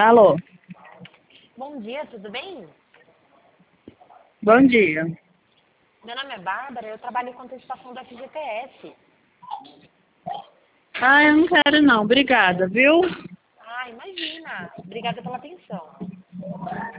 Alô, Bom dia, tudo bem? bom dia. Meu nome é Bárbara, eu trabalho com antecipação da FGTS. Ah, eu não quero não, obrigada, viu? Ah, imagina. Obrigada pela atenção.